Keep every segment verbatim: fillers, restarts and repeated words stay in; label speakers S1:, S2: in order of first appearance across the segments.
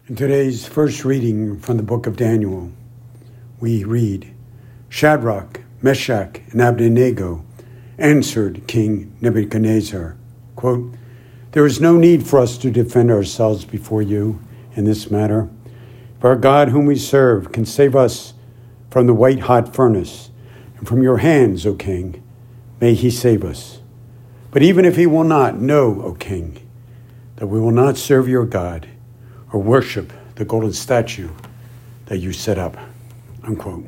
S1: In today's first reading from the book of Daniel, we read, Shadrach, Meshach, and Abednego answered King Nebuchadnezzar, quote, "There is no need for us to defend ourselves before you in this matter. For our God whom we serve can save us from the white-hot furnace, and from your hands, O king, may he save us. But even if he will not, know, O king, that we will not serve your God or worship the golden statue that you set up." Unquote.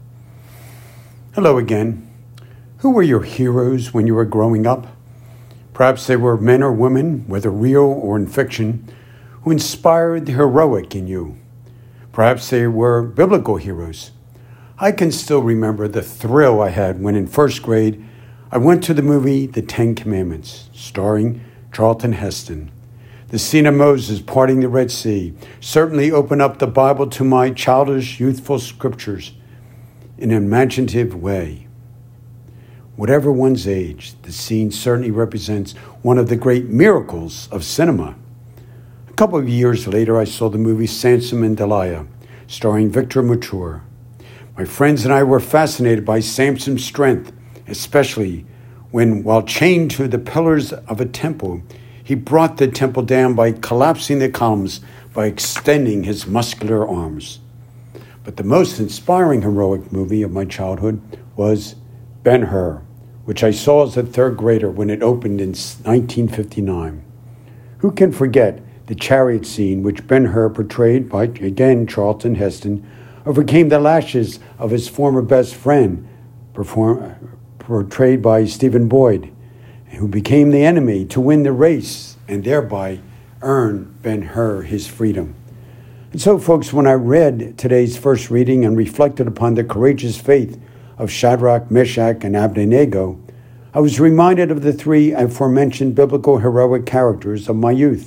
S1: Hello again. Who were your heroes when you were growing up? Perhaps they were men or women, whether real or in fiction, who inspired the heroic in you. Perhaps they were biblical heroes. I can still remember the thrill I had when in first grade I went to the movie The Ten Commandments, starring Charlton Heston. The scene of Moses parting the Red Sea certainly opened up the Bible to my childish, youthful scriptures in an imaginative way. Whatever one's age, the scene certainly represents one of the great miracles of cinema. A couple of years later, I saw the movie Samson and Delilah, starring Victor Mature. My friends and I were fascinated by Samson's strength, especially when, while chained to the pillars of a temple, he brought the temple down by collapsing the columns by extending his muscular arms. But the most inspiring heroic movie of my childhood was Ben-Hur, which I saw as a third grader when it opened in nineteen fifty-nine. Who can forget the chariot scene which Ben-Hur, portrayed by, again, Charlton Heston, overcame the lashes of his former best friend, perform, portrayed by Stephen Boyd, who became the enemy to win the race and thereby earn Ben-Hur his freedom. And so, folks, when I read today's first reading and reflected upon the courageous faith of Shadrach, Meshach, and Abednego, I was reminded of the three aforementioned biblical heroic characters of my youth.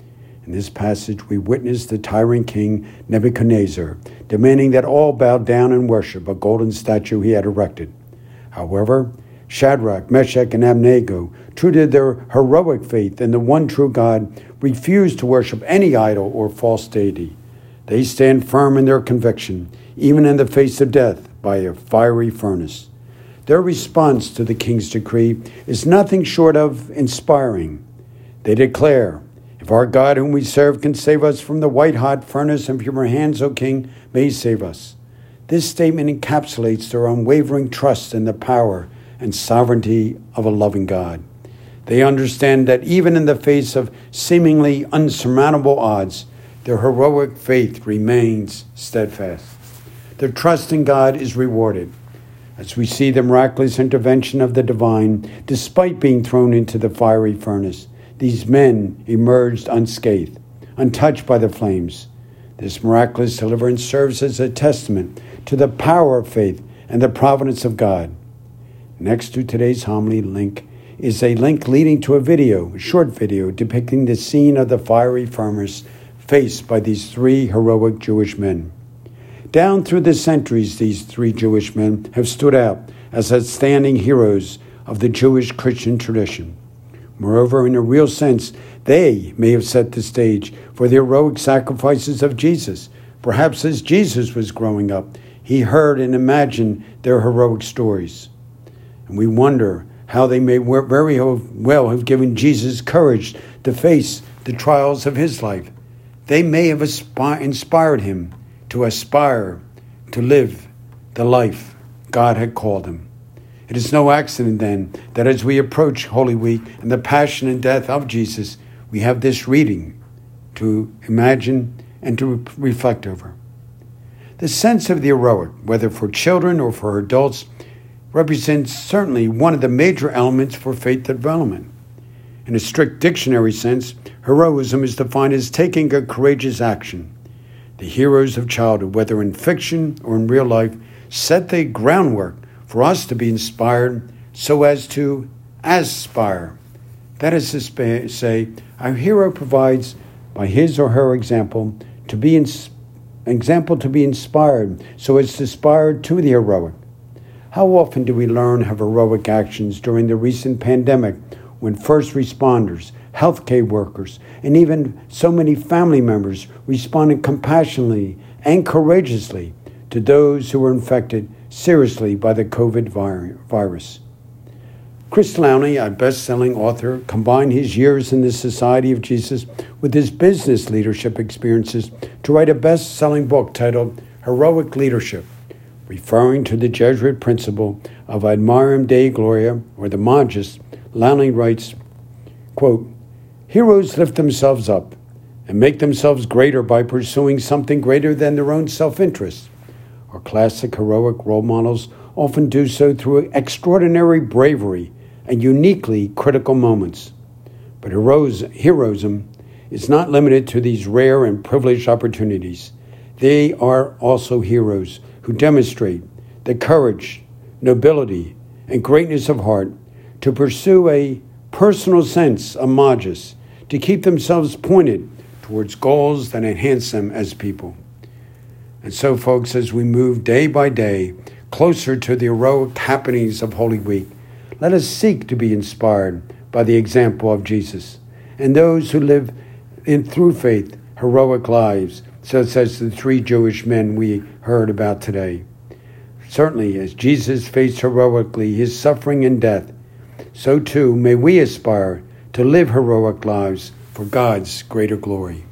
S1: In this passage, we witness the tyrant king Nebuchadnezzar demanding that all bow down and worship a golden statue he had erected. However, Shadrach, Meshach, and Abednego, true to their heroic faith in the one true God, refused to worship any idol or false deity. They stand firm in their conviction, even in the face of death by a fiery furnace. Their response to the king's decree is nothing short of inspiring. They declare, "If our God whom we serve can save us from the white-hot furnace, and from your hands, O king, may he save us." This statement encapsulates their unwavering trust in the power and sovereignty of a loving God. They understand that even in the face of seemingly unsurmountable odds, their heroic faith remains steadfast. Their trust in God is rewarded, as we see the miraculous intervention of the divine. Despite being thrown into the fiery furnace, these men emerged unscathed, untouched by the flames. This miraculous deliverance serves as a testament to the power of faith and the providence of God. Next to today's homily link is a link leading to a video, a short video, depicting the scene of the fiery furnace faced by these three heroic Jewish men. Down through the centuries, these three Jewish men have stood out as outstanding heroes of the Jewish Christian tradition. Moreover, in a real sense, they may have set the stage for the heroic sacrifices of Jesus. Perhaps as Jesus was growing up, he heard and imagined their heroic stories. And we wonder how they may very well have given Jesus courage to face the trials of his life. They may have inspired him to aspire to live the life God had called him. It is no accident, then, that as we approach Holy Week and the passion and death of Jesus, we have this reading to imagine and to reflect over. The sense of the heroic, whether for children or for adults, represents certainly one of the major elements for faith development. In a strict dictionary sense, heroism is defined as taking a courageous action. The heroes of childhood, whether in fiction or in real life, set the groundwork for us to be inspired so as to aspire. That is to say, our hero provides, by his or her example, to be ins- example to be inspired so as to aspire to the heroic. How often do we learn of heroic actions during the recent pandemic when first responders, healthcare workers, and even so many family members responded compassionately and courageously to those who were infected seriously by the COVID virus. Chris Lowney, a best-selling author, combined his years in the Society of Jesus with his business leadership experiences to write a best-selling book titled Heroic Leadership, referring to the Jesuit principle of admirem Dei gloria, or the Magis. Lowney writes, quote, "Heroes lift themselves up and make themselves greater by pursuing something greater than their own self-interest. Our classic heroic role models often do so through extraordinary bravery and uniquely critical moments. But heroes, heroism is not limited to these rare and privileged opportunities. They are also heroes who demonstrate the courage, nobility, and greatness of heart to pursue a personal sense of magis, to keep themselves pointed towards goals that enhance them as people." And so, folks, as we move day by day closer to the heroic happenings of Holy Week, let us seek to be inspired by the example of Jesus and those who live in through faith heroic lives, such as the three Jewish men we heard about today. Certainly, as Jesus faced heroically his suffering and death, so too may we aspire to live heroic lives for God's greater glory.